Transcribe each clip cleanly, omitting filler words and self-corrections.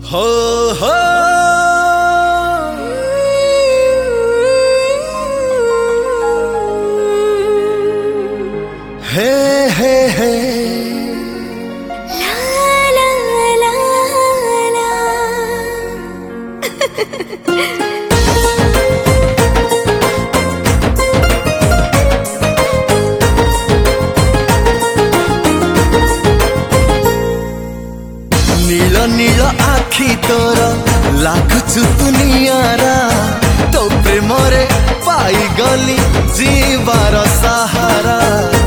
हो हो हे हे हे ला ला ला ला नील नील आखि तोर लागुचु दुनियारा तो प्रेम रे पाई गली जीवार सहारा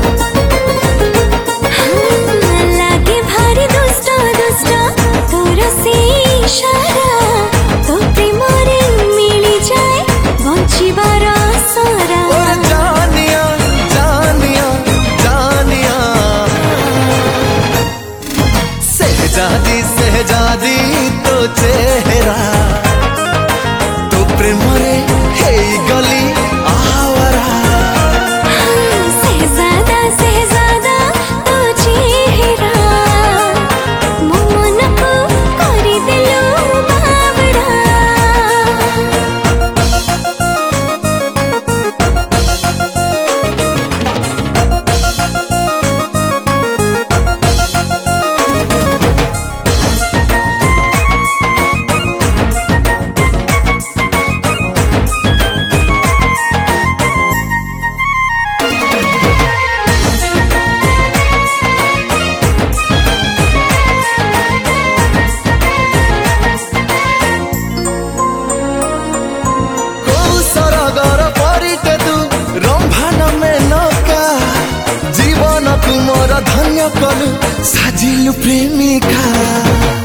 लागे भारी दुष्ट दुष्ट तोर से इशारा तो प्रेम रे मिली जाए बंचिबार सारा जानिया जानिया जानिया सहजादी सहजादी तो चेहरा तो प्रेम रे हे गली आवारा सहजादा सहजादा तो चेहरा मो मन को करी देलो बावड़ा जीवन तुमर धन्य कलु साजिलु प्रेमिका।